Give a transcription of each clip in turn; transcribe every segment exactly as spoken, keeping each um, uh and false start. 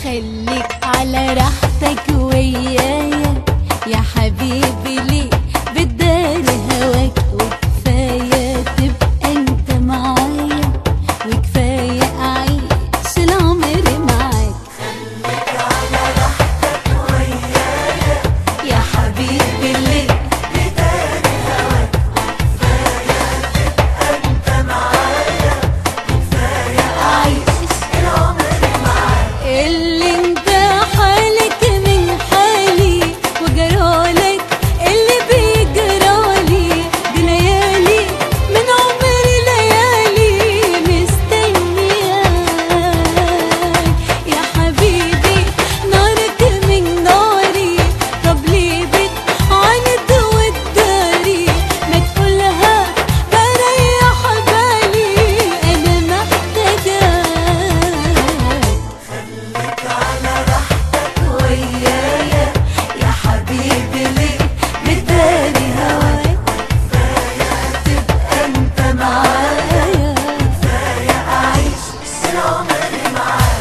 خليك على راحتك ويايا يا حبيبي، ليه بتداري هواك؟ وكفاية تبقى انت معايا، وكفاية اعيش العمر معاك. خليك على راحتك ويايا يا حبيبي، ليه بتداري هواك؟ وكفاية تبقى انت معايا، وكفاية اعيش العمر معاك. اللي انت حالك من حالي وجرالك اللي بيجرالي، دي ليالي من عمري، ليالي مستنياك يا حبيبي. نارك من ناري، طب ليه بتعاند وتداري؟ ما تقولها بريح بالي، انا محتاجاك. خليك على راحتك ويايا يا حبيبي، ليه بتداري هواك؟ وكفاية تبقى انت معايا، كفاية اعيش العمر معاك.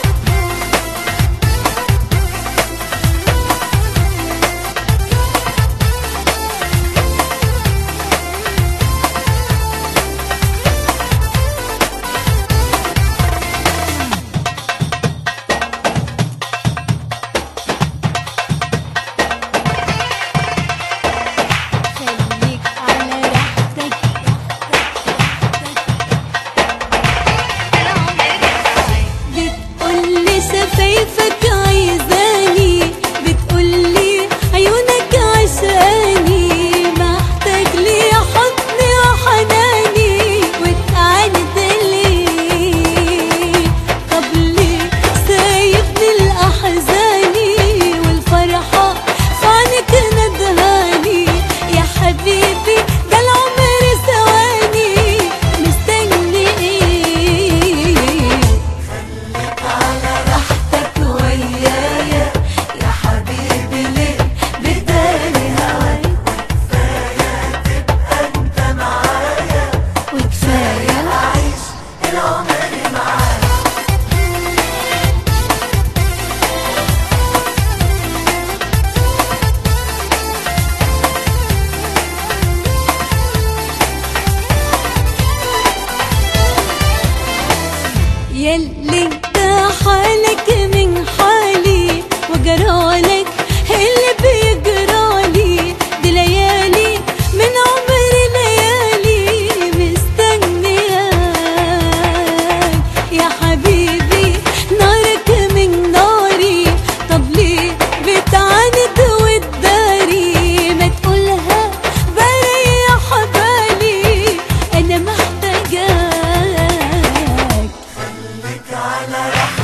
خليك على راحتك، بتقولي شفايفك عايزاني، بتقولي عيونك عشاني، محتاج لي حضني وحناني وتعاند ليه؟ طب ليه سايبني لأحزاني والفرحة في عينك ندهاني؟ يا حبيبي ده العمر ثواني، مستني ايه؟ خليك على راحتك ويايا يا حبيبي، ليه بتداري هواك؟ وكفاية تبقى انت معايا، وكفاية اعيش العمر معاك. ياللي انت حالك من حالي وجرالك اللي بيجرالي، دي ليالي من عمري، ليالي مستنياك يا حبيبي. نارك من ناري، طب ليه بتعاند وتداري؟ ما تقولها بريح بالي، انا محتاجاك. خليك على راحتك